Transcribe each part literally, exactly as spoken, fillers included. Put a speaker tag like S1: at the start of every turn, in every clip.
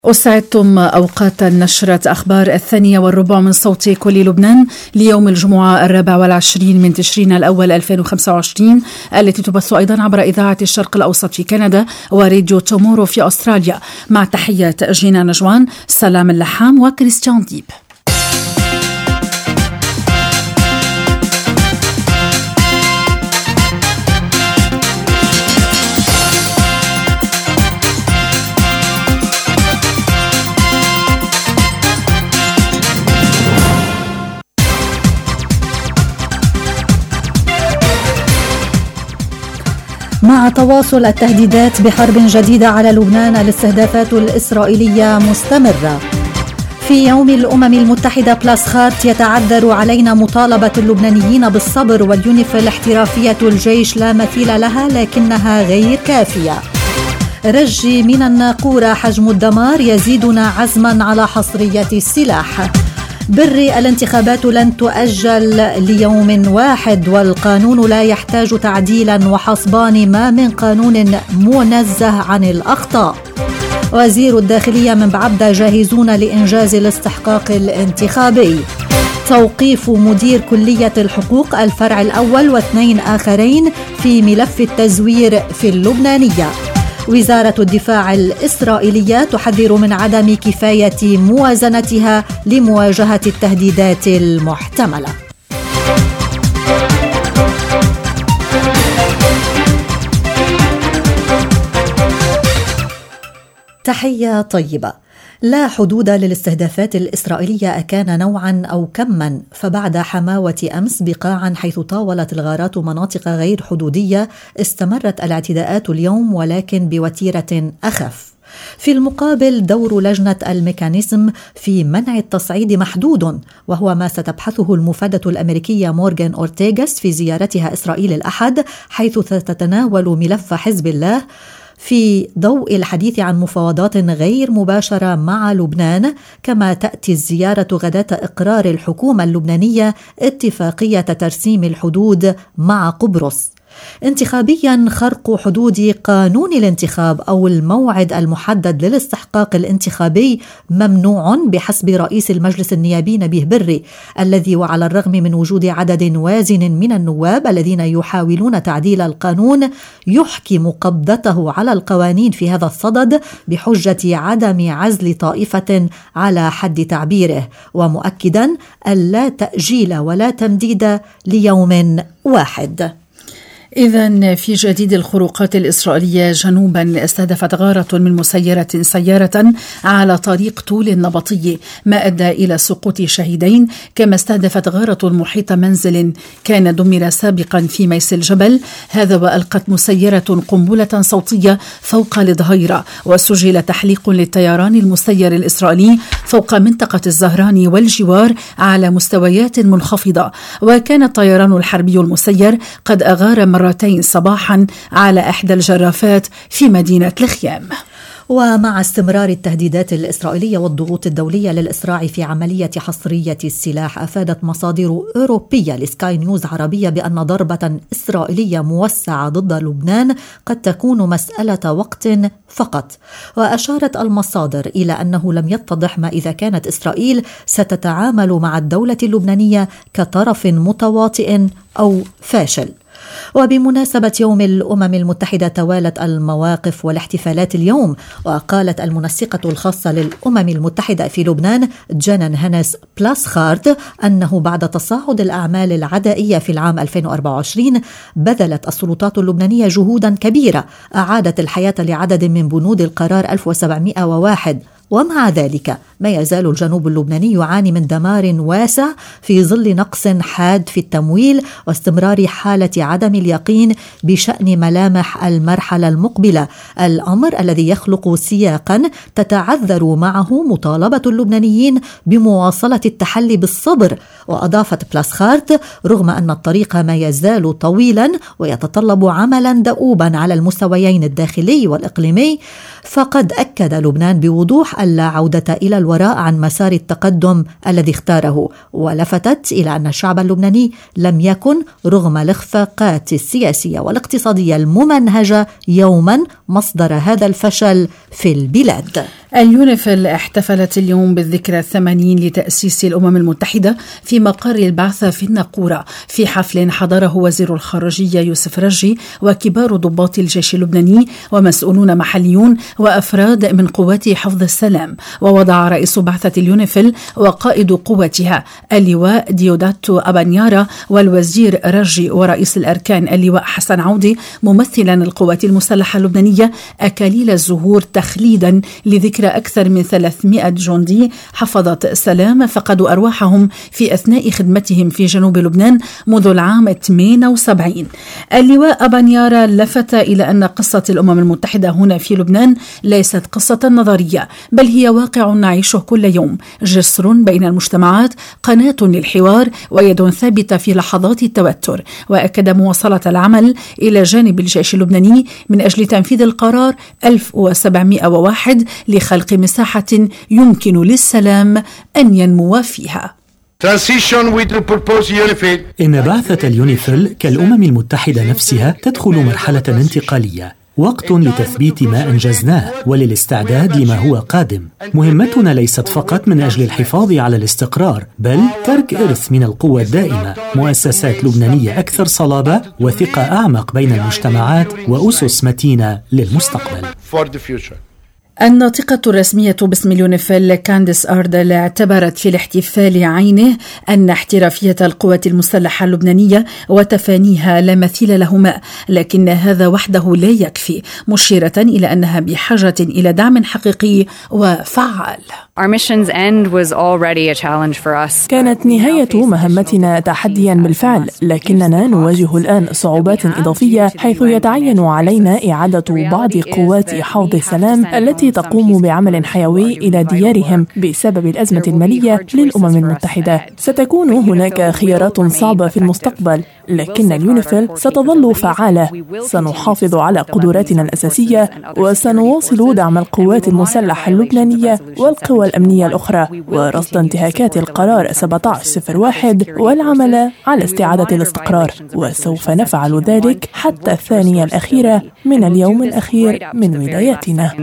S1: أسعدتم أوقات نشرة أخبار الثانية والربع من صوت كل لبنان ليوم الجمعة الرابع والعشرين من تشرين الأول ألفين وخمسة وعشرين، التي تبث أيضا عبر إذاعة الشرق الأوسط في كندا وراديو تومورو في أستراليا. مع تحيات جينا نجوان، سلام اللحام وكريستيان ديب.
S2: مع تواصل التهديدات بحرب جديدة على لبنان، الاستهدافات الإسرائيلية مستمرة. في يوم الأمم المتحدة بلاس خارت يتعذر علينا مطالبة اللبنانيين بالصبر، واليونيفيل احترافية الجيش لا مثيل لها لكنها غير كافية. رجي من الناقورة، حجم الدمار يزيدنا عزما على حصرية السلاح. بري، الانتخابات لن تؤجل ليوم واحد، والقانون لا يحتاج تعديلا، وحسبان ما من قانون منزه عن الأخطاء. وزير الداخلية من بعبدة جاهزون لإنجاز الاستحقاق الانتخابي. توقيف مدير كلية الحقوق الفرع الأول واثنين آخرين في ملف التزوير في اللبنانية. وزارة الدفاع الإسرائيلية تحذر من عدم كفاية موازنتها لمواجهة التهديدات المحتملة. تحية طيبة. لا حدود للاستهدافات الإسرائيلية، أكان نوعا أو كما، فبعد حماوة أمس بقاعا حيث طاولت الغارات مناطق غير حدودية، استمرت الاعتداءات اليوم ولكن بوتيرة أخف. في المقابل، دور لجنة الميكانيزم في منع التصعيد محدود، وهو ما ستبحثه المفادة الأمريكية مورغان أورتيغاس في زيارتها إسرائيل الأحد، حيث ستتناول ملف حزب الله في ضوء الحديث عن مفاوضات غير مباشرة مع لبنان. كما تأتي الزيارة غداة إقرار الحكومة اللبنانية اتفاقية ترسيم الحدود مع قبرص. انتخابيا، خرق حدود قانون الانتخاب أو الموعد المحدد للاستحقاق الانتخابي ممنوع بحسب رئيس المجلس النيابي نبيه بري، الذي وعلى الرغم من وجود عدد وازن من النواب الذين يحاولون تعديل القانون يحكم قبضته على القوانين في هذا الصدد بحجة عدم عزل طائفة على حد تعبيره، ومؤكدا ألا تأجيل ولا تمديد ليوم واحد.
S1: إذن في جديد، الخروقات الإسرائيلية جنوبا استهدفت غارة من مسيرة سيارة على طريق طول النبطية، ما أدى إلى سقوط شهيدين. كما استهدفت غارة محيط منزل كان دمر سابقا في ميس الجبل، هذا وألقت مسيرة قنبلة صوتية فوق الظهيرة، وسجل تحليق للطيران المسير الإسرائيلي فوق منطقة الزهراني والجوار على مستويات منخفضة. وكان الطيران الحربي المسير قد أغار مرتين صباحا على إحدى الجرافات في مدينة الخيام.
S2: ومع استمرار التهديدات الإسرائيلية والضغوط الدولية للإسراع في عملية حصرية السلاح، أفادت مصادر أوروبية لسكاي نيوز عربية بأن ضربة إسرائيلية موسعة ضد لبنان قد تكون مسألة وقت فقط. وأشارت المصادر إلى أنه لم يتضح ما إذا كانت إسرائيل ستتعامل مع الدولة اللبنانية كطرف متواطئ أو فاشل. وبمناسبة يوم الأمم المتحدة توالت المواقف والاحتفالات اليوم، وقالت المنسقة الخاصة للأمم المتحدة في لبنان جانان هانس بلاس خارت أنه بعد تصاعد الأعمال العدائية في العام ألفين وأربعة وعشرين بذلت السلطات اللبنانية جهودا كبيرة أعادت الحياة لعدد من بنود القرار ألف وسبعمائة وواحد. ومع ذلك ما يزال الجنوب اللبناني يعاني من دمار واسع في ظل نقص حاد في التمويل واستمرار حالة عدم اليقين بشأن ملامح المرحلة المقبلة، الأمر الذي يخلق سياقا تتعذر معه مطالبة اللبنانيين بمواصلة التحلي بالصبر. وأضافت بلاس خارت رغم أن الطريق ما يزال طويلا ويتطلب عملا دؤوبا على المستويين الداخلي والإقليمي، فقد أكد لبنان بوضوح ألا عودة إلى الوراء عن مسار التقدم الذي اختاره، ولفتت إلى أن الشعب اللبناني لم يكن رغم الإخفاقات السياسية والاقتصادية الممنهجة يوما مصدر هذا الفشل في البلاد.
S1: اليونيفيل احتفلت اليوم بالذكرى الثمانين لتأسيس الأمم المتحدة في مقر البعثة في الناقورة في حفل حضره وزير الخارجية يوسف رجي وكبار ضباط الجيش اللبناني ومسؤولون محليون وأفراد من قوات حفظ السلام. ووضع رئيس بعثة اليونيفيل وقائد قوتها اللواء ديوداتو أبانيارا والوزير رجي ورئيس الأركان اللواء حسن عودي ممثلا القوات المسلحة اللبنانية أكاليل الزهور تخليدا لذكرى أكثر من ثلاثمائة جندي حفظة السلام فقدوا أرواحهم في أثناء خدمتهم في جنوب لبنان منذ العام ثمانية وسبعين. اللواء أبانيارا لفت إلى أن قصة الأمم المتحدة هنا في لبنان ليست قصة نظرية بل هي واقع نعيشه كل يوم، جسر بين المجتمعات، قناة للحوار ويد ثابتة في لحظات التوتر. وأكد مواصلة العمل إلى جانب الجيش اللبناني من أجل تنفيذ القرار ألف وسبعمائة وواحد لخلق مساحة يمكن للسلام أن ينمو فيها.
S3: إن بعثة اليونيفيل كالأمم المتحدة نفسها تدخل مرحلة انتقالية، وقت لتثبيت ما أنجزناه وللاستعداد لما هو قادم. مهمتنا ليست فقط من أجل الحفاظ على الاستقرار بل ترك إرث من القوة الدائمة، مؤسسات لبنانية أكثر صلابة وثقة أعمق بين المجتمعات وأسس متينة للمستقبل.
S1: الناطقة الرسمية باسم اليونيفيل كانديس أردل اعتبرت في الاحتفال عينه أن احترافية القوات المسلحة اللبنانية وتفانيها لا مثيل لهما، لكن هذا وحده لا يكفي، مشيرة إلى أنها بحاجة إلى دعم حقيقي وفعال.
S4: كانت نهاية مهمتنا تحديا بالفعل، لكننا نواجه الآن صعوبات إضافية حيث يتعين علينا إعادة بعض قوات حوض السلام التي تقوم بعمل حيوي إلى ديارهم بسبب الأزمة المالية للأمم المتحدة. ستكون هناك خيارات صعبة في المستقبل، لكن اليونيفيل ستظل فعالة. سنحافظ على قدراتنا الأساسية وسنواصل دعم القوات المسلحة اللبنانية والقوى الأمنية الأخرى ورصد انتهاكات القرار سبعة عشر صفر واحد والعمل على استعادة الاستقرار، وسوف نفعل ذلك حتى الثانية الأخيرة من اليوم الأخير من ولايتنا.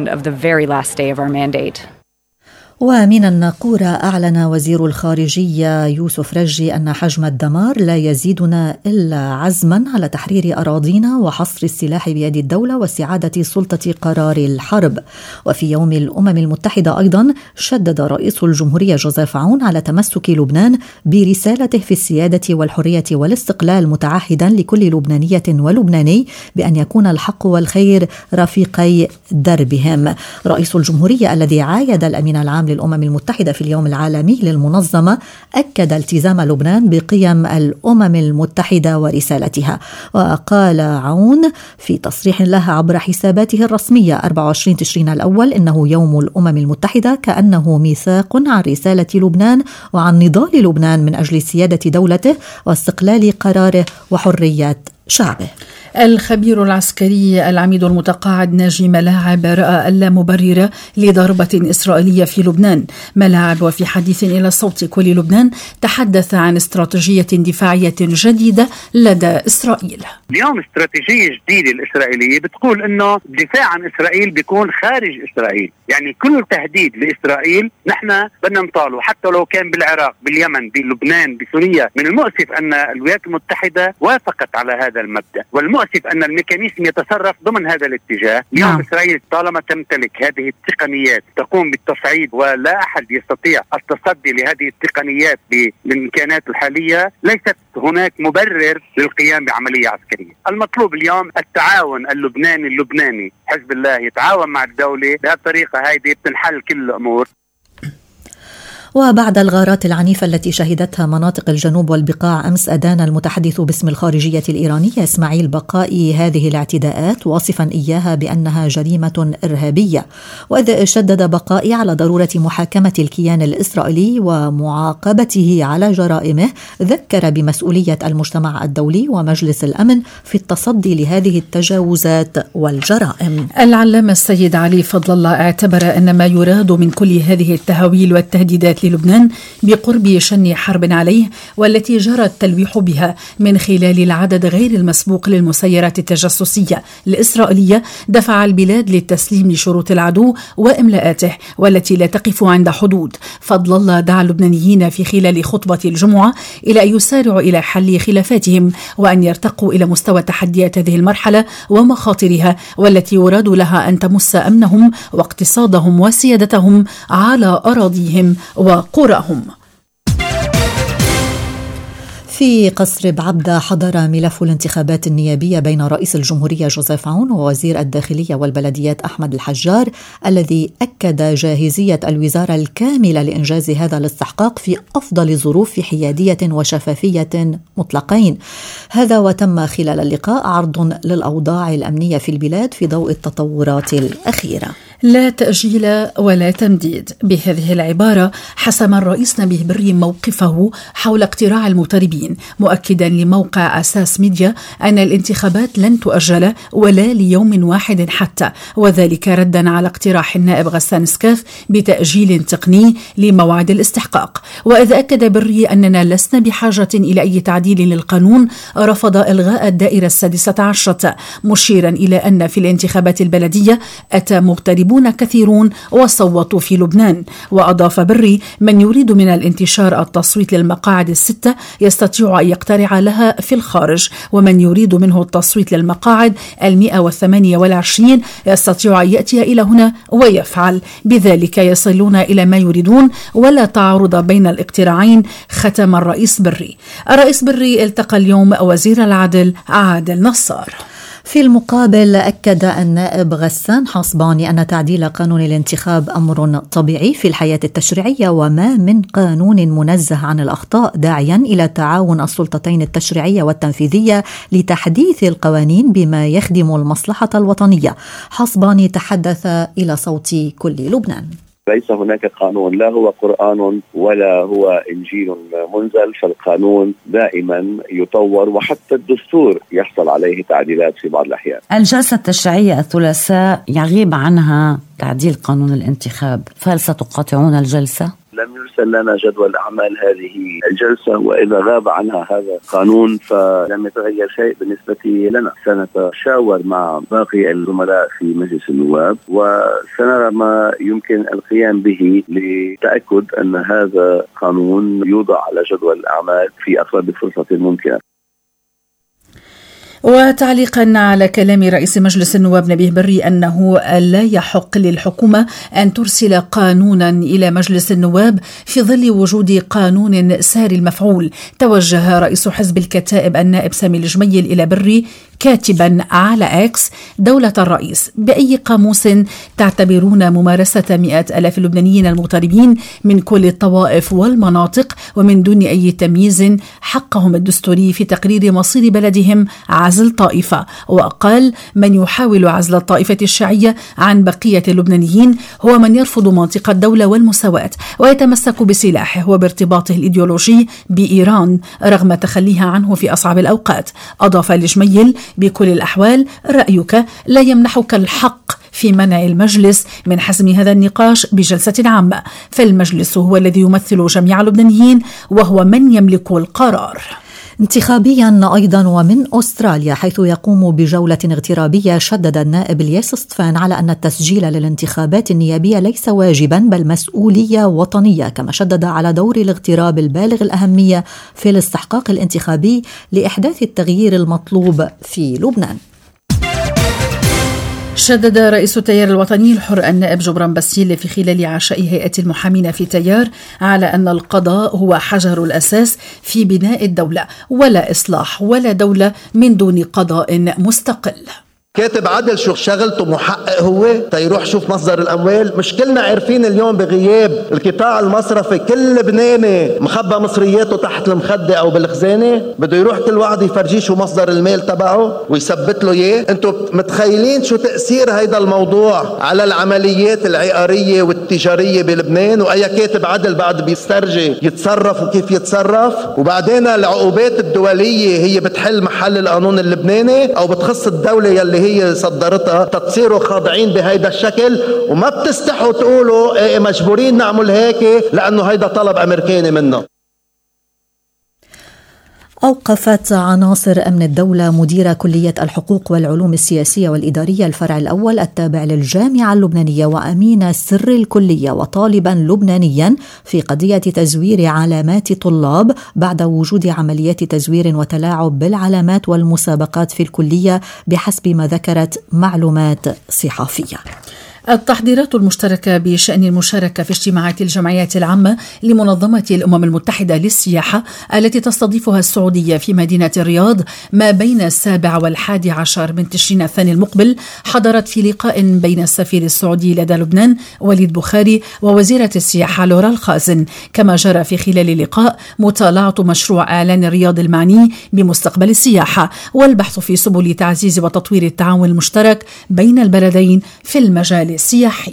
S2: ومن الناقورة أعلن وزير الخارجية يوسف رجي أن حجم الدمار لا يزيدنا إلا عزما على تحرير أراضينا وحصر السلاح بيد الدولة واستعادة سلطة قرار الحرب. وفي يوم الأمم المتحدة أيضا شدد رئيس الجمهورية جوزيف عون على تمسك لبنان برسالته في السيادة والحرية والاستقلال، متعهدا لكل لبنانية ولبناني بأن يكون الحق والخير رفيقي دربهم. رئيس الجمهورية الذي عايد الأمين العام للأمم المتحدة في اليوم العالمي للمنظمة أكد التزام لبنان بقيم الأمم المتحدة ورسالتها. وقال عون في تصريح له عبر حساباته الرسمية أربعة وعشرين تشرين الأول إنه يوم الأمم المتحدة كأنه ميثاق عن رسالة لبنان وعن نضال لبنان من أجل سيادة دولته واستقلال قراره وحرية شعبه.
S1: الخبير العسكري العميد المتقاعد ناجي ملاعب رأى اللا مبرر لضربة إسرائيلية في لبنان. ملاعب وفي حديث إلى صوت كل لبنان تحدث عن استراتيجية دفاعية جديدة لدى إسرائيل.
S5: اليوم استراتيجية جديدة الإسرائيلية بتقول إنه الدفاع عن إسرائيل بيكون خارج إسرائيل، يعني كل تهديد لإسرائيل نحن بدنا نطاله حتى لو كان بالعراق، باليمن، بلبنان، بسوريا. من المؤسف أن الولايات المتحدة وافقت على هذا المبدأ، والمؤسف أن الميكانيزم يتصرف ضمن هذا الاتجاه. اليوم نعم. إسرائيل طالما تمتلك هذه التقنيات تقوم بالتصعيد ولا أحد يستطيع التصدي لهذه التقنيات بالإمكانات الحالية، ليست هناك مبرر للقيام بعملية عسكرية. المطلوب اليوم التعاون اللبناني اللبناني حزب الله يتعاون مع الدولة، بهالطريقة هذه بتنحل كل الأمور.
S2: وبعد الغارات العنيفة التي شهدتها مناطق الجنوب والبقاع أمس، أدان المتحدث باسم الخارجية الإيرانية إسماعيل بقائي هذه الاعتداءات واصفا إياها بأنها جريمة إرهابية. وإذ شدد بقائي على ضرورة محاكمة الكيان الإسرائيلي ومعاقبته على جرائمه، ذكر بمسؤولية المجتمع الدولي ومجلس الأمن في التصدي لهذه التجاوزات والجرائم.
S1: العلامة السيد علي فضل الله اعتبر أن ما يراد من كل هذه التهويل والتهديدات للبنان بقرب شن حرب عليه، والتي جرى التلويح بها من خلال العدد غير المسبوق للمسيرات التجسسية الإسرائيلية، دفع البلاد للتسليم لشروط العدو وإملاءاته والتي لا تقف عند حدود. فضل الله دعا اللبنانيين في خلال خطبة الجمعة إلى أن يسارعوا إلى حل خلافاتهم وأن يرتقوا إلى مستوى تحديات هذه المرحلة ومخاطرها، والتي يراد لها أن تمس أمنهم واقتصادهم وسيادتهم على أراضيهم وقراهم.
S2: في قصر بعبدة حضر ملف الانتخابات النيابية بين رئيس الجمهورية جوزيف عون ووزير الداخلية والبلديات أحمد الحجار، الذي أكد جاهزية الوزارة الكاملة لإنجاز هذا الاستحقاق في أفضل ظروف حيادية وشفافية مطلقين. هذا وتم خلال اللقاء عرض للأوضاع الأمنية في البلاد في ضوء التطورات الأخيرة.
S1: لا تأجيل ولا تمديد، بهذه العبارة حسم الرئيس نبيه بري موقفه حول اقتراع المغتربين، مؤكدا لموقع أساس ميديا أن الانتخابات لن تؤجل ولا ليوم واحد حتى، وذلك ردا على اقتراح النائب غسان سكاف بتأجيل تقني لموعد الاستحقاق. وإذ أكد بري أننا لسنا بحاجة إلى أي تعديل للقانون، رفض إلغاء الدائرة السادسة عشرة، مشيرا إلى أن في الانتخابات البلدية أتى مغتربون كثيرون وصوتوا في لبنان. وأضاف بري: من يريد من الانتشار التصويت للمقاعد الستة يستطيع أن يقترع لها في الخارج، ومن يريد منه التصويت للمقاعد المئة والثمانية والعشرين يستطيع أن يأتي إلى هنا ويفعل، بذلك يصلون إلى ما يريدون ولا تعارض بين الاقتراعين، ختم الرئيس بري. الرئيس بري التقى اليوم وزير العدل عادل نصار.
S2: في المقابل أكد النائب غسان حصباني أن تعديل قانون الانتخاب أمر طبيعي في الحياة التشريعية وما من قانون منزه عن الأخطاء، داعيا إلى تعاون السلطتين التشريعية والتنفيذية لتحديث القوانين بما يخدم المصلحة الوطنية. حصباني تحدث إلى صوت كل لبنان.
S6: ليس هناك قانون، لا هو قرآن ولا هو إنجيل منزل، فالقانون دائما يطور، وحتى الدستور يحصل عليه تعديلات في بعض الأحيان.
S7: الجلسة التشريعية الثلاثاء يغيب عنها تعديل قانون الانتخاب، فهل ستقاطعون الجلسة؟
S6: لم يرسل لنا جدول أعمال هذه الجلسة، وإذا غاب عنها هذا القانون فلم يتغير شيء بالنسبة لنا. سنتشاور مع باقي الزملاء في مجلس النواب وسنرى ما يمكن القيام به لتأكد أن هذا قانون يوضع على جدول الأعمال في أقرب فرصة ممكنة.
S1: وتعليقا على كلام رئيس مجلس النواب نبيه بري أنه لا يحق للحكومة أن ترسل قانونا إلى مجلس النواب في ظل وجود قانون ساري المفعول، توجه رئيس حزب الكتائب النائب سامي الجميل إلى بري كاتبا على اكس: دولة الرئيس، بأي قاموس تعتبرون ممارسة مئات ألاف اللبنانيين المغتربين من كل الطوائف والمناطق ومن دون أي تمييز حقهم الدستوري في تقرير مصير بلدهم عزل طائفة؟ وقال: من يحاول عزل الطائفة الشيعية عن بقية اللبنانيين هو من يرفض منطق الدولة والمساواة ويتمسك بسلاحه وبارتباطه الإيديولوجي بإيران رغم تخليها عنه في أصعب الأوقات. أضاف الجميل: بكل الأحوال رأيك لا يمنحك الحق في منع المجلس من حسم هذا النقاش بجلسة عامة، فالمجلس هو الذي يمثل جميع اللبنانيين وهو من يملك القرار.
S2: انتخابيا أيضا ومن أستراليا، حيث يقوم بجولة اغترابية، شدد النائب الياس سطفان على أن التسجيل للانتخابات النيابية ليس واجبا بل مسؤولية وطنية، كما شدد على دور الاغتراب البالغ الأهمية في الاستحقاق الانتخابي لإحداث التغيير المطلوب في لبنان.
S1: شدد رئيس التيار الوطني الحر النائب جبران باسيل في خلال عشاء هيئة المحامين في تيار على أن القضاء هو حجر الأساس في بناء الدولة، ولا إصلاح ولا دولة من دون قضاء مستقل.
S8: كاتب عدل شو شغلته؟ محقق هو تيروح شوف مصدر الأموال. مش كلنا عارفين اليوم بغياب القطاع المصرفي كل لبناني مخبى مصرياته تحت المخدة أو بالخزانة، بده يروح كل واحد يفرجيه شو مصدر المال تبعه ويثبت له إياه. أنتم متخيلين شو تأثير هيدا الموضوع على العمليات العقارية والتجارية بلبنان؟ وأي كاتب عدل بعد بيسترجي يتصرف وكيف يتصرف؟ وبعدين العقوبات الدولية هي بتحل محل القانون اللبناني أو بتخص الدولة يلي اللي هي صدرتها تتصيروا خاضعين بهيدا الشكل، وما بتستحوا تقولوا ايه مجبورين نعمل هيك لأنه هيدا طلب أمريكاني منا.
S2: أوقفت عناصر أمن الدولة مدير كلية الحقوق والعلوم السياسية والإدارية الفرع الأول التابع للجامعة اللبنانية وأمين سر الكلية وطالبا لبنانيا في قضية تزوير علامات طلاب بعد وجود عمليات تزوير وتلاعب بالعلامات والمسابقات في الكلية بحسب ما ذكرت معلومات صحفية.
S1: التحضيرات المشتركة بشأن المشاركة في اجتماعات الجمعيات العامة لمنظمة الأمم المتحدة للسياحة التي تستضيفها السعودية في مدينة الرياض ما بين السابع والحادي عشر من تشرين الثاني المقبل حضرت في لقاء بين السفير السعودي لدى لبنان وليد بخاري ووزيرة السياحة لورا الخازن. كما جرى في خلال اللقاء مطالعة مشروع إعلان الرياض المعني بمستقبل السياحة والبحث في سبل تعزيز وتطوير التعاون المشترك بين البلدين في المجال السياحي.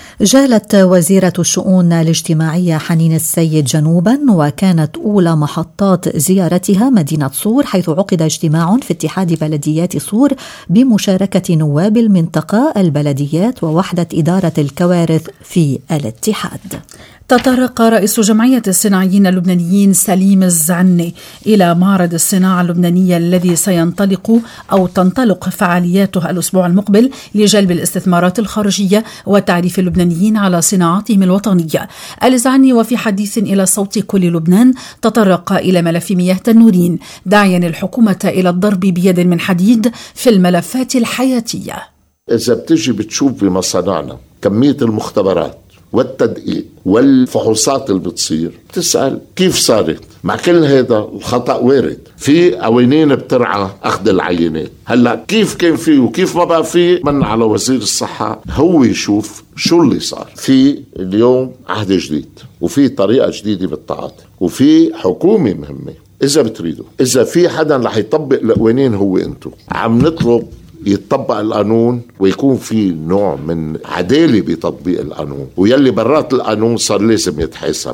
S2: جالت وزيرة الشؤون الاجتماعية حنين السيد جنوبا، وكانت أولى محطات زيارتها مدينة صور، حيث عقد اجتماع في اتحاد بلديات صور بمشاركة نواب المنطقة، البلديات ووحدة إدارة الكوارث في الاتحاد.
S1: تطرق رئيس جمعية الصناعيين اللبنانيين سليم الزعني إلى معرض الصناعة اللبنانية الذي سينطلق أو تنطلق فعالياته الأسبوع المقبل لجلب الاستثمارات الخارجية وتعريف اللبنانيين على صناعاتهم الوطنية. الزعني وفي حديث إلى صوت كل لبنان تطرق إلى ملف مياه تنورين، داعيا الحكومة إلى الضرب بيد من حديد في الملفات الحياتية.
S9: إذا بتجي بتشوف بمصانعنا كمية المختبرات والتدقيق والفحوصات اللي بتصير، تسأل كيف صارت؟ مع كل هذا الخطأ وارد، في قوانين بترعى أخذ العينات. هلأ كيف كان فيه وكيف ما بقى فيه، من على وزير الصحة هو يشوف شو اللي صار. في اليوم عهد جديد وفي طريقة جديدة بالتعاطي وفي حكومة مهمة. إذا بتريدوا، إذا في حدا رح يطبق القوانين هو أنتو. عم نطلب يتطبق القانون ويكون في نوع من عدالة بتطبيق القانون، ويلي برات القانون صار لازم يتحاسب.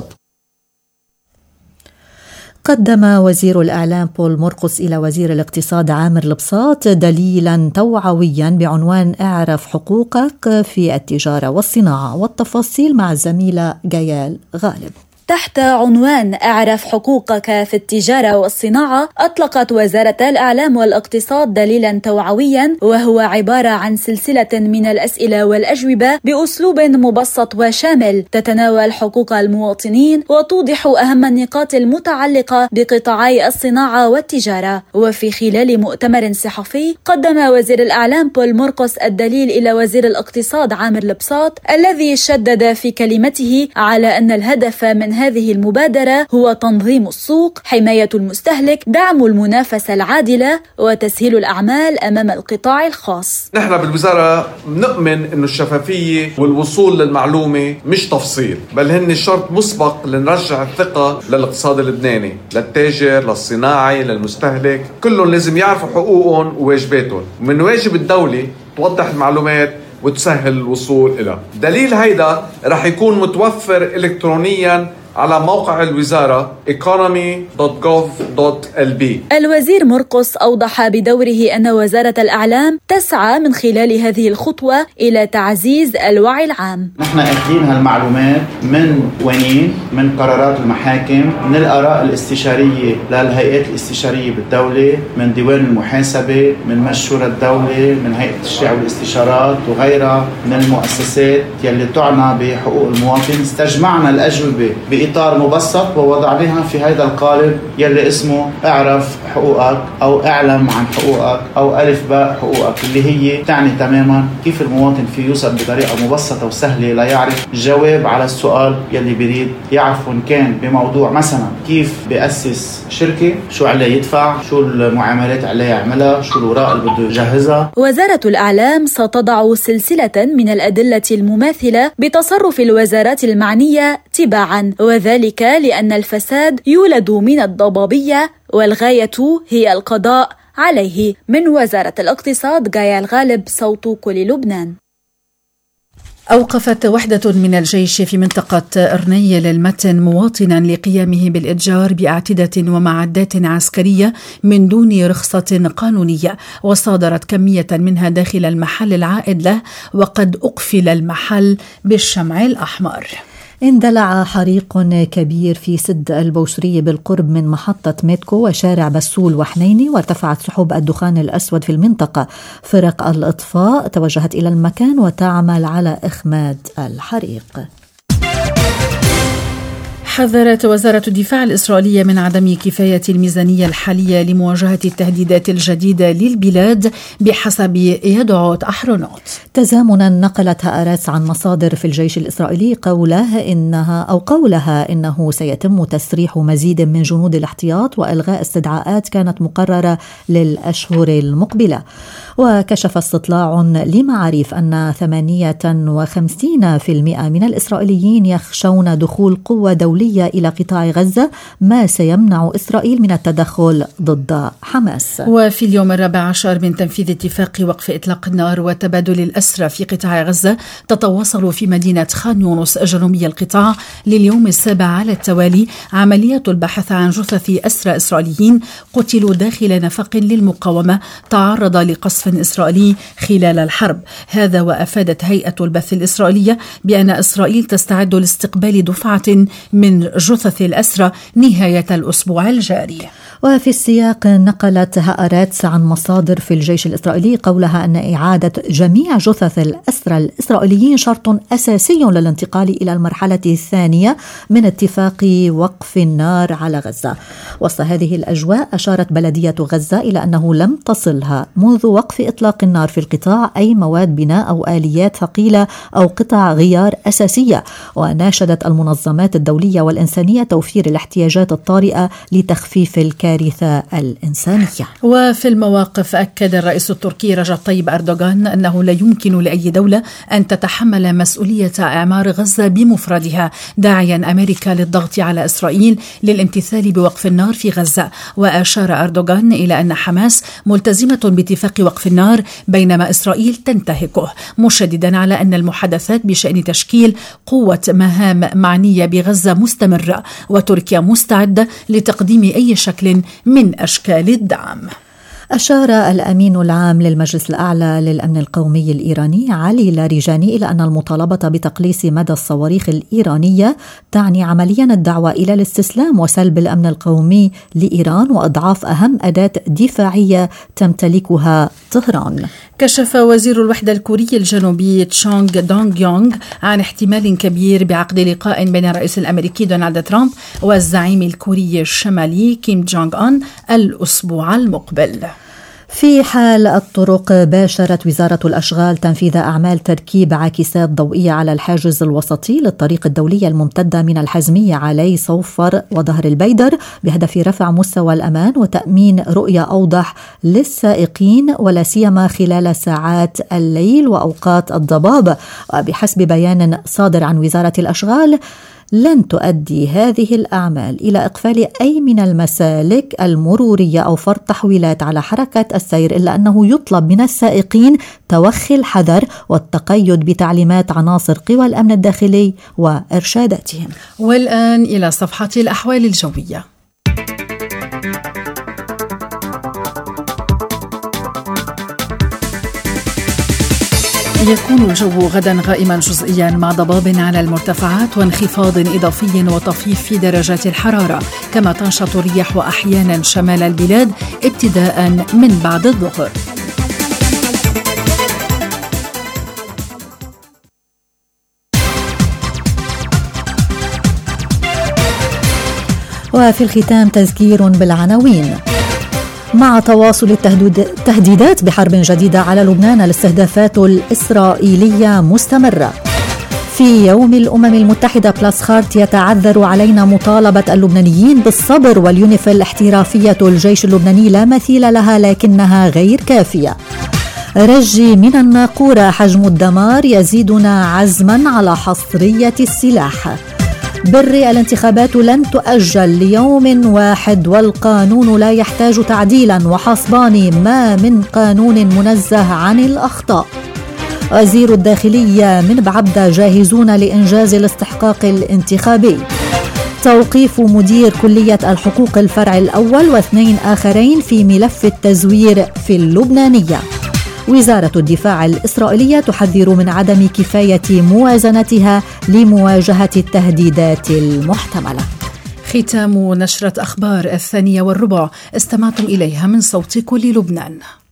S2: قدم وزير الإعلام بول مرقس إلى وزير الاقتصاد عامر البساط دليلا توعويا بعنوان اعرف حقوقك في التجارة والصناعة، والتفاصيل مع الزميلة جيال غالب.
S10: تحت عنوان اعرف حقوقك في التجارة والصناعة، أطلقت وزارة الإعلام والاقتصاد دليلا توعويا، وهو عبارة عن سلسلة من الأسئلة والأجوبة بأسلوب مبسط وشامل تتناول حقوق المواطنين وتوضح أهم النقاط المتعلقة بقطاعي الصناعة والتجارة. وفي خلال مؤتمر صحفي قدم وزير الإعلام بول مرقس الدليل إلى وزير الاقتصاد عامر البساط، الذي شدد في كلمته على أن الهدف من هذه المبادرة هو تنظيم السوق، حماية المستهلك، دعم المنافسة العادلة، وتسهيل الأعمال أمام القطاع الخاص.
S11: نحن بالوزارة نؤمن أن الشفافية والوصول للمعلومة مش تفصيل، بل هن شرط مسبق لنرجع الثقة للاقتصاد اللبناني، للتاجر، للصناعي، للمستهلك. كلهم لازم يعرفوا حقوقهم وواجباتهم، ومن واجب الدولة توضح المعلومات وتسهل الوصول إلى. دليل هيدا رح يكون متوفر إلكترونياً على موقع الوزارة ايكونومي دوت جوف دوت ال بي.
S10: الوزير مرقس أوضح بدوره أن وزارة الإعلام تسعى من خلال هذه الخطوة إلى تعزيز الوعي العام.
S12: نحن أخذين هالمعلومات من وين؟ من قرارات المحاكم، من الآراء الاستشارية للهيئات الاستشارية بالدولة، من ديوان المحاسبة، من مشورة الدولة، من هيئة التشريع والاستشارات وغيرها من المؤسسات يلي تعنى بحقوق المواطن. استجمعنا الأجوبة إطار مبسط ووضعناها في هذا القالب يلي اسمه اعرف حقوقك أو اعلم عن حقوقك أو ألف باء حقوقك، اللي هي تعني تماما كيف المواطن في يوصل بطريقة مبسطة وسهلة لا يعرف جواب على السؤال يلي بريد يعرف، إن كان بموضوع مثلا كيف بيأسس شركة، شو عليه يدفع، شو المعاملات عليه يعملها، شو الوراق اللي بده يجهزها.
S10: وزارة الإعلام ستضع سلسلة من الأدلة المماثلة بتصرف الوزارات المعنية تباعا، وذلك لأن الفساد يولد من الضبابية والغاية هي القضاء عليه. من وزارة الاقتصاد جيال غالب، صوت كل لبنان.
S1: أوقفت وحدة من الجيش في منطقة إرنيل المتن مواطنا لقيامه بالإتجار بأعتدة ومعدات عسكرية من دون رخصة قانونية، وصادرت كمية منها داخل المحل العائد له، وقد أقفل المحل بالشمع الأحمر.
S2: اندلع حريق كبير في سد البوسري بالقرب من محطة ميدكو وشارع بسول وحنيني، وارتفعت سحب الدخان الأسود في المنطقة. فرق الإطفاء توجهت إلى المكان وتعمل على إخماد الحريق.
S1: حذرت وزارة الدفاع الإسرائيلية من عدم كفاية الميزانية الحالية لمواجهة التهديدات الجديدة للبلاد بحسب يدعوت أحرونوت.
S2: تزامنا نقلت هآرتس عن مصادر في الجيش الإسرائيلي قولها إنها أو قولها إنه سيتم تسريح مزيد من جنود الاحتياط وإلغاء استدعاءات كانت مقررة للأشهر المقبلة. وكشف استطلاع لمعاريف أن ثمانية وخمسين بالمئة من الإسرائيليين يخشون دخول قوة دولية إلى قطاع غزة، ما سيمنع إسرائيل من التدخل ضد حماس.
S1: وفي اليوم الرابع عشر من تنفيذ اتفاق وقف إطلاق النار وتبادل الأسرى في قطاع غزة، تتواصل في مدينة خان يونس جنوبي القطاع لليوم السابع على التوالي عملية البحث عن جثث أسرى إسرائيليين قتلوا داخل نفق للمقاومة تعرض لقصف إسرائيلي خلال الحرب. هذا وأفادت هيئة البث الإسرائيلية بأن إسرائيل تستعد لاستقبال دفعة من جثث الأسرى نهاية الأسبوع الجاري.
S2: وفي السياق نقلت هآرتس عن مصادر في الجيش الإسرائيلي قولها أن إعادة جميع جثث الأسرى الإسرائيليين شرط أساسي للانتقال إلى المرحلة الثانية من اتفاق وقف النار على غزة. وسط هذه الأجواء أشارت بلدية غزة إلى أنه لم تصلها منذ وقف إطلاق النار في القطاع أي مواد بناء أو آليات ثقيلة أو قطع غيار أساسية، وناشدت المنظمات الدولية والإنسانية توفير الاحتياجات الطارئة لتخفيف الكارثة الإنسانية.
S1: وفي المواقف أكد الرئيس التركي رجب طيب أردوغان أنه لا يمكن لأي دولة أن تتحمل مسؤولية إعمار غزة بمفردها، داعيا أمريكا للضغط على إسرائيل للامتثال بوقف النار في غزة. وأشار أردوغان إلى أن حماس ملتزمة باتفاق وقف النار بينما إسرائيل تنتهكه، مشددا على أن المحادثات بشأن تشكيل قوة مهام معنية بغزة مستمرة، وتركيا مستعدة لتقديم أي شكل من أشكال الدعم.
S2: أشار الأمين العام للمجلس الأعلى للأمن القومي الإيراني علي لاریجانی إلى أن المطالبة بتقليص مدى الصواريخ الإيرانية تعني عمليا الدعوة إلى الاستسلام وسلب الأمن القومي لإيران وإضعاف أهم أداة دفاعية تمتلكها طهران.
S1: كشف وزير الوحدة الكوري الجنوبي تشونغ دونغ يونغ عن احتمال كبير بعقد لقاء بين الرئيس الأمريكي دونالد ترامب والزعيم الكوري الشمالي كيم جونغ أون الأسبوع المقبل.
S2: في حال الطرق، باشرت وزارة الأشغال تنفيذ أعمال تركيب عاكسات ضوئية على الحاجز الوسطي للطريق الدولي الممتدة من الحزمية علي صوفر وظهر البيدر بهدف رفع مستوى الأمان وتأمين رؤية أوضح للسائقين ولا سيما خلال ساعات الليل وأوقات الضباب. وبحسب بيان صادر عن وزارة الأشغال لن تؤدي هذه الأعمال إلى إقفال أي من المسالك المرورية أو فرض تحويلات على حركة السير، إلا أنه يطلب من السائقين توخي الحذر والتقيد بتعليمات عناصر قوى الأمن الداخلي وإرشاداتهم.
S1: والآن إلى صفحة الأحوال الجوية. يكون الجو غدا غائما جزئيا مع ضباب على المرتفعات وانخفاض إضافي وطفيف في درجات الحرارة، كما تنشط الرياح أحيانا شمال البلاد ابتداء من بعد الظهر.
S2: وفي الختام تذكير بالعناوين. مع تواصل التهديدات بحرب جديدة على لبنان، الاستهدافات الإسرائيلية مستمرة. في يوم الأمم المتحدة بلاسخارت يتعذر علينا مطالبة اللبنانيين بالصبر، واليونيفيل احترافية الجيش اللبناني لا مثيل لها لكنها غير كافية. رجي من الناقورة، حجم الدمار يزيدنا عزما على حصرية السلاح. بري، الانتخابات لن تؤجل ليوم واحد والقانون لا يحتاج تعديلا، وحصباني ما من قانون منزه عن الأخطاء. وزير الداخلية من بعبدة جاهزون لإنجاز الاستحقاق الانتخابي. توقيف مدير كلية الحقوق الفرع الأول واثنين آخرين في ملف التزوير في اللبنانية. وزارة الدفاع الإسرائيلية تحذر من عدم كفاية موازنتها لمواجهة التهديدات المحتملة.
S1: ختام نشرة أخبار الثانية والربع، استمعتم إليها من صوت كل لبنان.